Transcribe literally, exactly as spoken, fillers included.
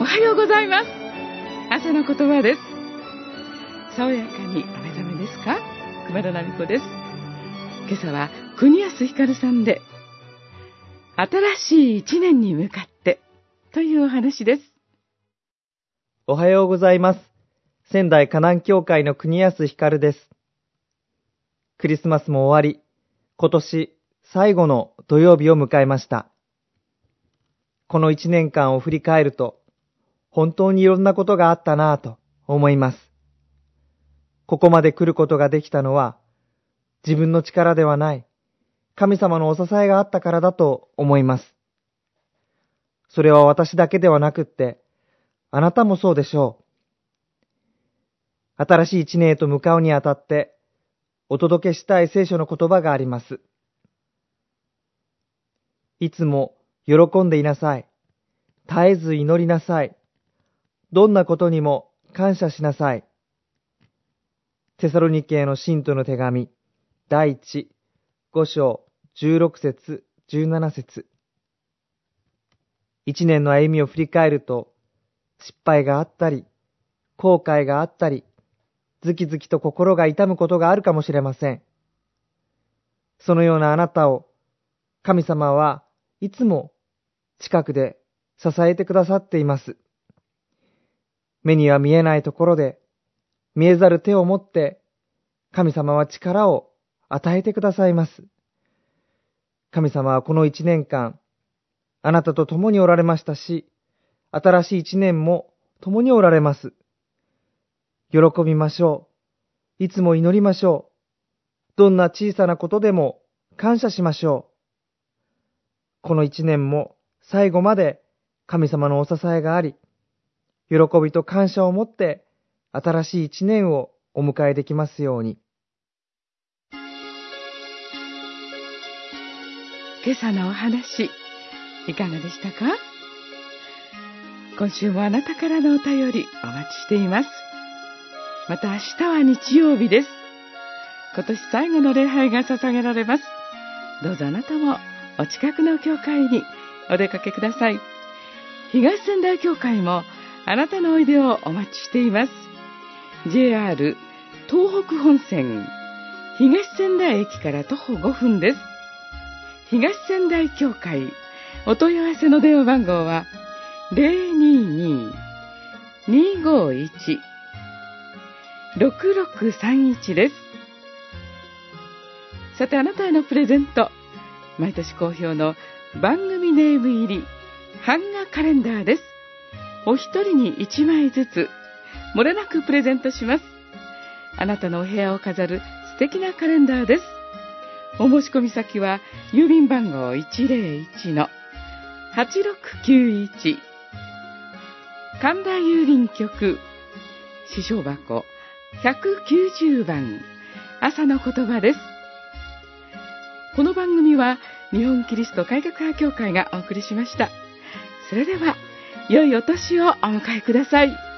おはようございます。朝の言葉です。爽やかにお目覚めですか？熊田奈美子です。今朝は国安ひかるさんで、新しい一年に向かってというお話です。 おはようございます。仙台河南教会の国安ひかるです。クリスマスも終わり、今年最後の土曜日を迎えました。この一年間を振り返ると、本当にいろんなことがあったなぁと思います。ここまで来ることができたのは、自分の力ではない、神様のお支えがあったからだと思います。それは私だけではなくって、あなたもそうでしょう。新しい一年へと向かうにあたって、お届けしたい聖書の言葉があります。いつも喜んでいなさい。絶えず祈りなさい。どんなことにも感謝しなさい。テサロニケへの信徒の手紙、第一、五章、十六節、十七節。一年の歩みを振り返ると、失敗があったり、後悔があったり、ズキズキと心が痛むことがあるかもしれません。そのようなあなたを、神様はいつも近くで支えてくださっています。目には見えないところで、見えざる手を持って、神様は力を与えてくださいます。神様はこの一年間、あなたと共におられましたし、新しい一年も共におられます。喜びましょう。いつも祈りましょう。どんな小さなことでも感謝しましょう。この一年も最後まで神様のお支えがあり、喜びと感謝を持って新しい一年をお迎えできますように。 今朝のお話、いかがでしたか？今週もあなたからのお便りお待ちしています。また明日は日曜日です。今年最後の礼拝が捧げられます。どうぞあなたもお近くの教会にお出かけください。東仙台教会もあなたのおいでをお待ちしています。ジェイアール 東北本線東仙台駅から徒歩ごふんです。東仙台教会お問い合わせの電話番号は ゼロにに にごいち ろくろくさんいち です。さてあなたへのプレゼント、毎年好評の番組ネーム入り版画カレンダーです。お一人に一枚ずつ漏れなくプレゼントします。あなたのお部屋を飾る素敵なカレンダーです。お申し込み先は郵便番号 いちゼロいち のはちろくきゅういち 神田郵便局支障箱ひゃくきゅうじゅうばん朝の言葉です。この番組は日本キリスト改革派協会がお送りしました。それでは良いお年をお迎えください。